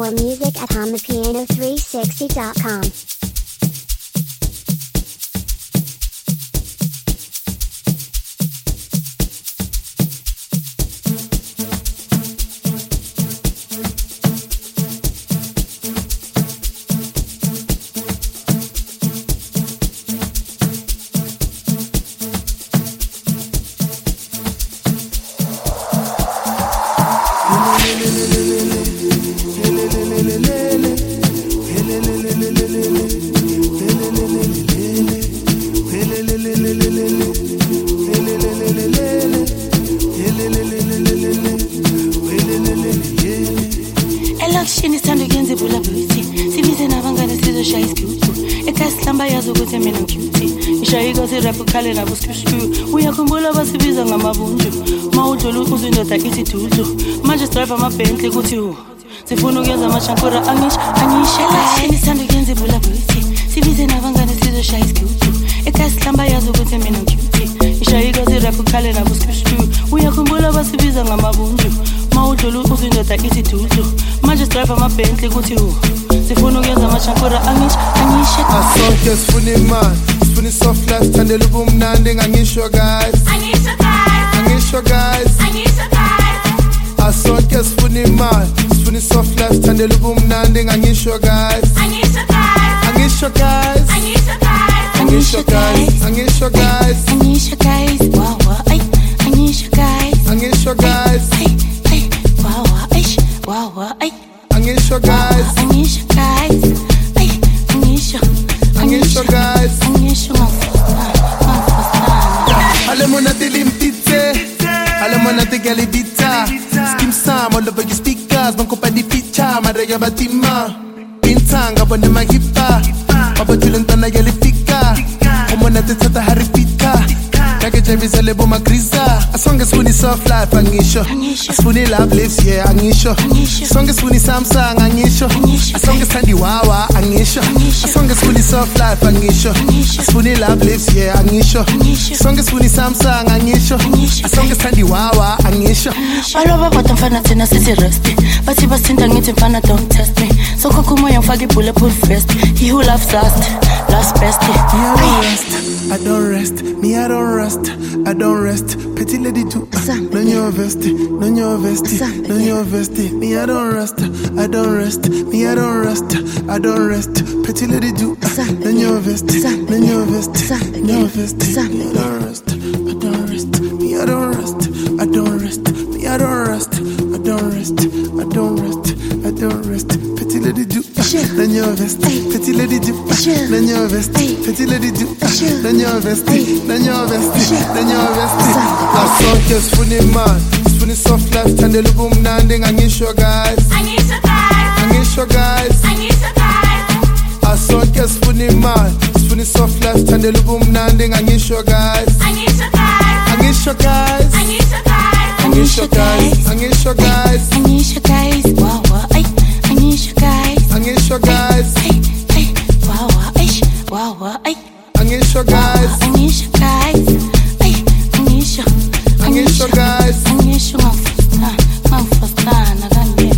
More music at HonThePiano360.com. Elokishini sithanda ukuyenza ibhula beauty sibize nabangane sizoshaya isigubhu ekhaya sihlamba yazi ukuthi mina ngicutie ishayiko sirap ukhale nabo skushu uyakhumbula basibiza ngamabunju mawudlula uze indoda ithi dudu manje drive amaBentley kuthi sifuna ukuyenza amashankura angisha elokishini sithanda ukuyenza ibhula beauty sibize nabangane sizoshaya isigubhu ekhaya sihlamba yazi ukuthi mina ngicutie ishayiko sirap ukhale nabo skushu uyakhumbula basibiza ngamabunju mawudlula uze indoda ithi dudu manje drive amaBentley kuthi sifuna ukuyenza amashankura angisha asonke sifuna imali sifuna soft life thandela ubumnandi ngangisho guys asonke sifuna imali sifuna soft life thandela ubumnandi ngangisho guys wow ay angisho guys ay wow ay ay angisho guys alle monate limpitse alle monate galibita skim sam all over your speakers banko pa di picture marega batima intanga bone magipa abatulentana galifika omonate tata haripika Kake jabisa lebo makriza as long as we soft life angisho as we love lives yeah angisho as long as we Samsung angisho as long as Tandy Wawa angisho as long as we soft life angisho as we love lives yeah angisho as long as we Samsung angisho as long as Tandy Wawa angisho baloba bottom fana tena sisi rusty bathi basinda ngithi mfana don't test me so kokumoya ngifake bulletproof vest he who loves last best I don't rest me I don't rest I don't rest petty lady too no your vest me I don't rest I don't rest me I don't rest I don't rest petty lady too no your vest me I don't rest I don't rest me I don't rest I don't rest me I don't rest I don't rest I don't rest I don't rest petty lady too no your vest petty lady too no your vest petty lady too no your vest asonke sifuna imali sifuna soft life thandela ubumnandi ngangisho guys asonke sifuna imali sifuna soft life thandela ubumnandi ngangisho guys wow ay angisho guys ay wow ay angisho guys ngafastana kanje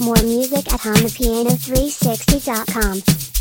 More music at HondaPiano360.com.